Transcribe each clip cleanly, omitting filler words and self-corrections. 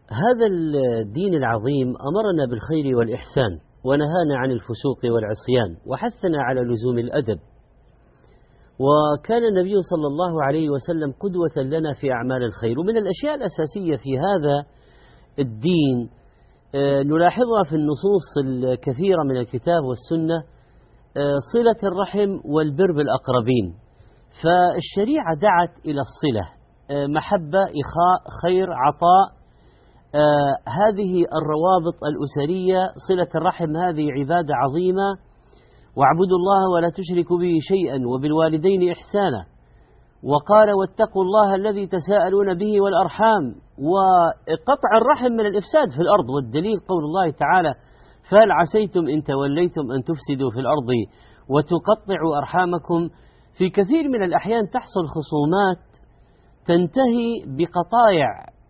هذا الدين العظيم أمرنا بالخير والإحسان ونهانا عن الفسوق والعصيان وحثنا على لزوم الأدب، وكان النبي صلى الله عليه وسلم قدوة لنا في أعمال الخير. ومن الأشياء الأساسية في هذا الدين نلاحظها في النصوص الكثيرة من الكتاب والسنة صلة الرحم والبر بالأقربين. فالشريعة دعت إلى الصلة، محبة، إخاء، خير، عطاء، هذه الروابط الأسرية. صلة الرحم هذه عبادة عظيمة، واعبدوا الله ولا تشركوا به شيئا وبالوالدين إحسانا. وقال واتقوا الله الذي تساءلون به والأرحام. وقطع الرحم من الإفساد في الأرض، والدليل قول الله تعالى فهل عسيتم إن توليتم أن تفسدوا في الأرض وتقطعوا أرحامكم. في كثير من الأحيان تحصل خصومات تنتهي بقطايع،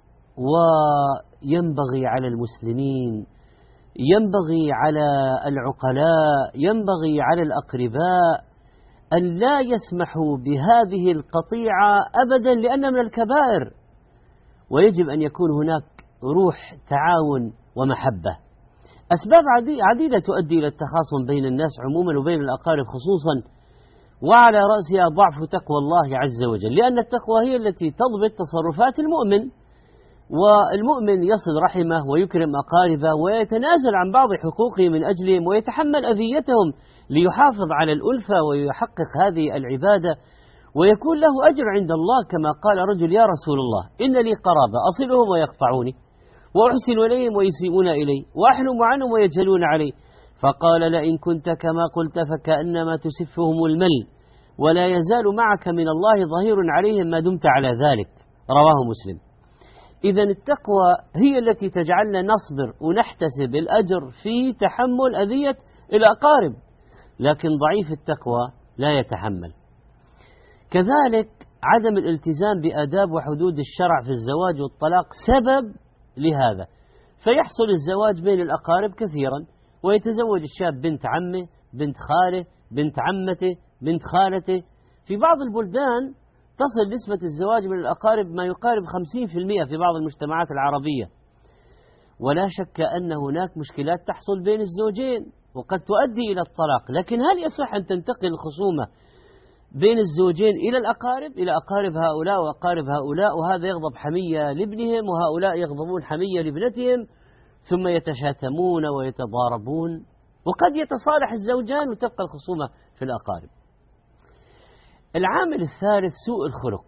وينبغي على المسلمين، ينبغي على العقلاء، ينبغي على الأقرباء أن لا يسمحوا بهذه القطيعة أبدا، لأنها من الكبائر، ويجب أن يكون هناك روح تعاون ومحبة. أسباب عديدة تؤدي إلى التخاصم بين الناس عموما وبين الأقارب خصوصا، وعلى رأسها ضعف تقوى الله عز وجل، لأن التقوى هي التي تضبط تصرفات المؤمن، والمؤمن يصل رحمه ويكرم أقاربه ويتنازل عن بعض حقوقه من أجلهم ويتحمل أذيتهم ليحافظ على الألفة ويحقق هذه العبادة ويكون له أجر عند الله. كما قال رجل يا رسول الله إن لي قرابة أصلهم ويقطعوني وأحسن إليهم ويسيئون إلي وأحلم عنهم ويجهلون علي، فقال لئن كنت كما قلت فكأنما تسفهم المل ولا يزال معك من الله ظهير عليهم ما دمت على ذلك. رواه مسلم. إذن التقوى هي التي تجعلنا نصبر ونحتسب الأجر في تحمل أذية الأقارب، لكن ضعيف التقوى لا يتحمل. كذلك عدم الالتزام بآداب وحدود الشرع في الزواج والطلاق سبب لهذا، فيحصل الزواج بين الأقارب كثيرا، ويتزوج الشاب بنت عمه، بنت خاله، بنت عمته، بنت خالته. في بعض البلدان تصل نسبة الزواج من الأقارب ما يقارب 50% في بعض المجتمعات العربية. ولا شك أن هناك مشكلات تحصل بين الزوجين وقد تؤدي إلى الطلاق، لكن هل يصح أن تنتقل الخصومة بين الزوجين إلى الأقارب، إلى أقارب هؤلاء وأقارب هؤلاء، وهذا يغضب حمية لابنهم وهؤلاء يغضبون حمية لابنتهم، ثم يتشاتمون ويتضاربون، وقد يتصالح الزوجان وتبقى الخصومة في الأقارب. العامل الثالث سوء الخلق،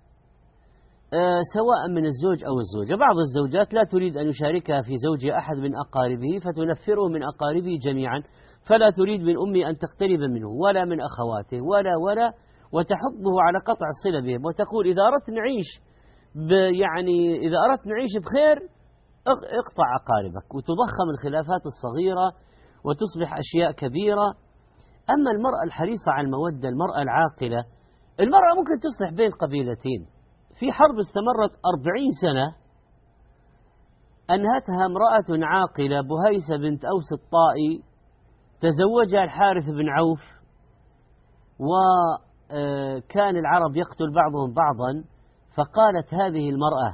سواء من الزوج أو الزوجة. بعض الزوجات لا تريد أن يشاركها في زوجها أحد من أقاربه فتنفره من أقاربه جميعا، فلا تريد من أمي أن تقترب منه ولا من أخواته ولا وتحضه على قطع الصلة بهم، وتقول إذا أردت نعيش إذا أردت نعيش بخير اقطع أقاربك، وتضخم الخلافات الصغيرة وتصبح أشياء كبيرة. أما المرأة الحريصة على المودة، المرأة العاقلة، المرأة ممكن تصلح بين قبيلتين. في حرب استمرت 40 سنة أنهتها امرأة عاقلة، بهيسة بنت أوس الطائي، تزوجها الحارث بن عوف، وكان العرب يقتل بعضهم بعضا، فقالت هذه المرأة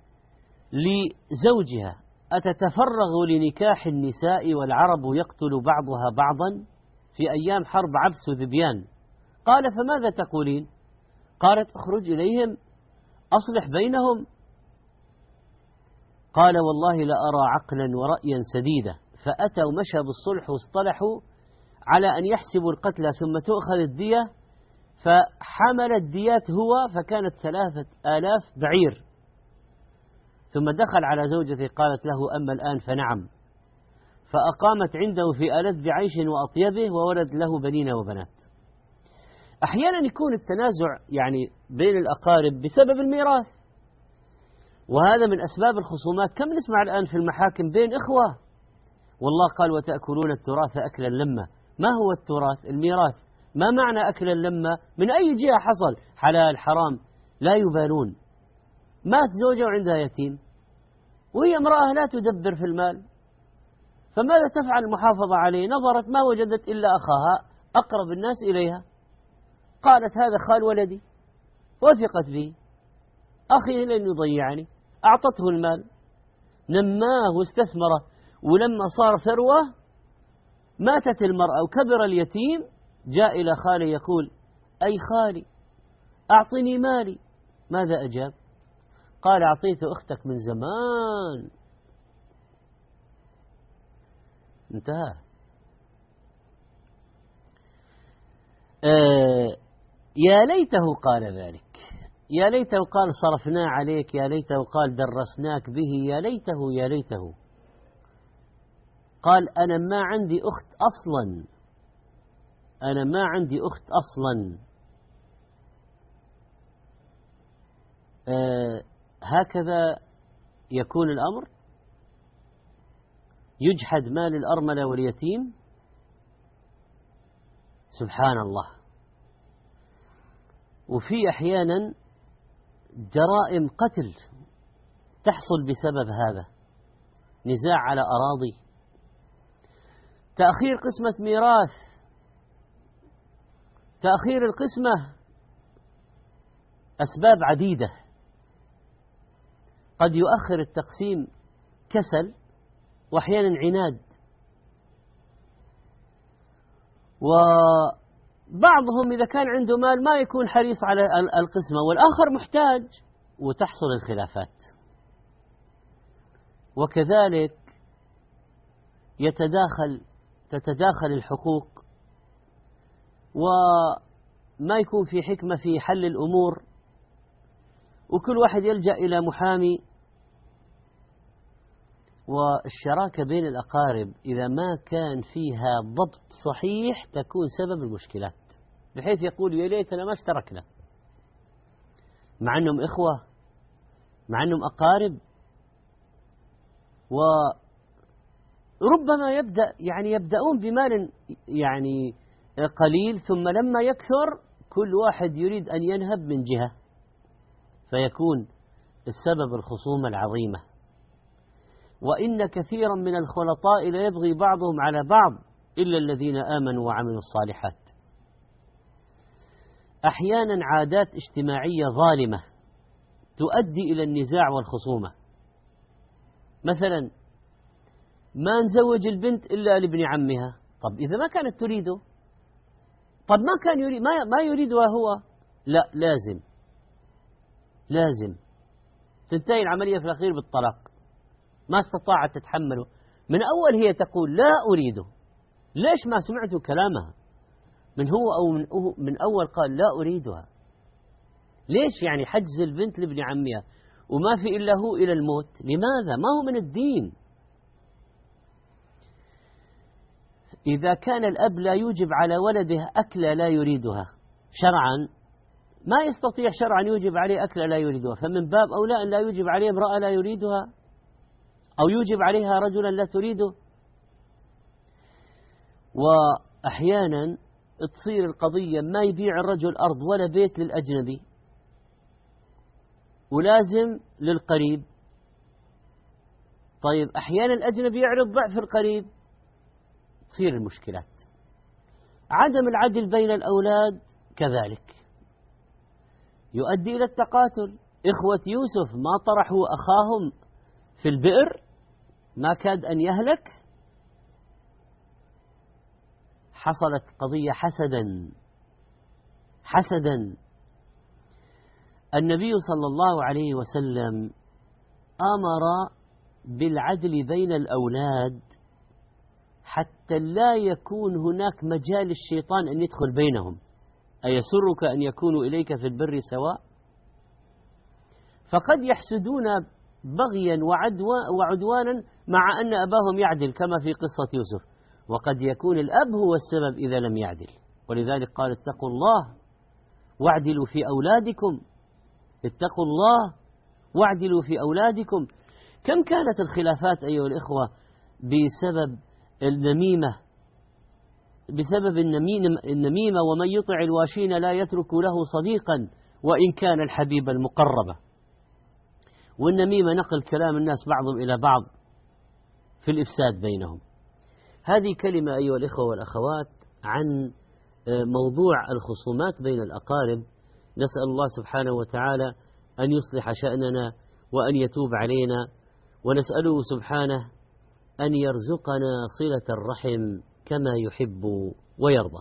لزوجها أتتفرغ لنكاح النساء والعرب يقتل بعضها بعضا في أيام حرب عبس وذبيان؟ قال فماذا تقولين؟ قالت اخرج إليهم أصلح بينهم. قال والله لا أرى عقلا ورأيا سديدا، فأتوا مشى بالصلح واصطلحوا على أن يحسبوا القتلى ثم تؤخذ الدية، فحمل الديات هو، فكانت 3000 بعير. ثم دخل على زوجته قالت له أما الآن فنعم، فأقامت عنده في ألذ عيش وأطيبه وولد له بنين وبنات. أحيانا يكون التنازع بين الأقارب بسبب الميراث، وهذا من أسباب الخصومات. كم نسمع الآن في المحاكم بين إخوة، والله قال وتأكلون التراث أكلا لما. ما هو التراث؟ الميراث. ما معنى أكلا لما؟ من أي جهة حصل؟ حلال حرام لا يبالون. مات زوجة وعندها يتيم، وهي امرأة لا تدبر في المال، فماذا تفعل المحافظة عليه؟ نظرت ما وجدت إلا أخاها أقرب الناس إليها، قالت هذا خال ولدي، وثقت به، أخي لن يضيعني، أعطته المال. نماه واستثمره، ولما صار ثروة ماتت المرأة وكبر اليتيم، جاء إلى خاله يقول: أي خالي أعطني مالي. ماذا أجاب؟ قال: أعطيت أختك من زمان. انتهى. يا ليته قال ذلك، يا ليته قال صرفنا عليك، يا ليته قال درسناك به، يا ليته يا ليته. قال: أنا ما عندي أخت أصلا، أنا ما عندي أخت أصلا. هكذا يكون الأمر، يجحد مال الأرملة واليتيم. سبحان الله. وفي أحيانا جرائم قتل تحصل بسبب هذا، نزاع على أراضي، تأخير قسمة ميراث، تأخير القسمة، أسباب عديدة. قد يؤخر التقسيم كسل، وأحيانا عناد، وبعضهم إذا كان عنده مال ما يكون حريص على القسمة، والآخر محتاج، وتحصل الخلافات. وكذلك تتداخل الحقوق، وما يكون في حكمة في حل الأمور، وكل واحد يلجأ إلى محامي. والشراكة بين الأقارب إذا ما كان فيها ضبط صحيح تكون سبب المشكلات، بحيث يقول: يا ليتنا ما اشتركنا، مع أنهم إخوة، مع أنهم أقارب. وربما يبدأون بمال قليل، ثم لما يكثر كل واحد يريد أن ينهب من جهة، فيكون السبب الخصومة العظيمة. وإن كثيرا من الخلطاء لا يبغي بعضهم على بعض إلا الذين آمنوا وعملوا الصالحات. أحيانا عادات اجتماعية ظالمة تؤدي إلى النزاع والخصومة. مثلا ما نزوج البنت إلا لابن عمها. طب إذا ما كانت تريده، طب ما كان يريد، ما يريدها هو، لا، لازم تنتهي العملية في الأخير بالطلاق. ما استطاعت تتحمله من أول، هي تقول: لا أريده. ليش ما سمعتوا كلامها من أول قال: لا أريدها. ليش حجز البنت لابن عمها وما في إلا هو إلى الموت؟ لماذا؟ ما هو من الدين. إذا كان الأب لا يوجب على ولده أكلة لا يريدها شرعا، ما يستطيع شرعا يوجب عليه أكلة لا يريدها، فمن باب أولى أن لا يوجب عليه امرأة لا يريدها، أو يوجب عليها رجلا لا تريده. وأحيانا تصير القضية ما يبيع الرجل أرض ولا بيت للأجنبي، ولازم للقريب. طيب أحيانا الأجنبي يعرض ضعف القريب، تصير المشكلات. عدم العدل بين الأولاد كذلك يؤدي إلى التقاتل. إخوة يوسف ما طرحوا أخاهم في البئر، ما كاد أن يهلك، حصلت قضية حسدا. النبي صلى الله عليه وسلم أمر بالعدل بين الأولاد حتى لا يكون هناك مجال للشيطان أن يدخل بينهم. أيسرك أن يكونوا إليك في البر سواء؟ فقد يحسدون بغيا وعدوانا مع أن أباهم يعدل، كما في قصة يوسف، وقد يكون الأب هو السبب إذا لم يعدل. ولذلك قال: اتقوا الله واعدلوا في أولادكم، اتقوا الله واعدلوا في أولادكم. كم كانت الخلافات أيها الإخوة بسبب النميمة، ومن يطع الواشين لا يترك له صديقا وإن كان الحبيب المقربة. والنميمة نقل كلام الناس بعضهم إلى بعض في الإفساد بينهم. هذه كلمة أيها الإخوة والأخوات عن موضوع الخصومات بين الأقارب. نسأل الله سبحانه وتعالى أن يصلح شأننا وأن يتوب علينا ونسأله سبحانه أن يرزقنا صلة الرحم كما يحب ويرضى.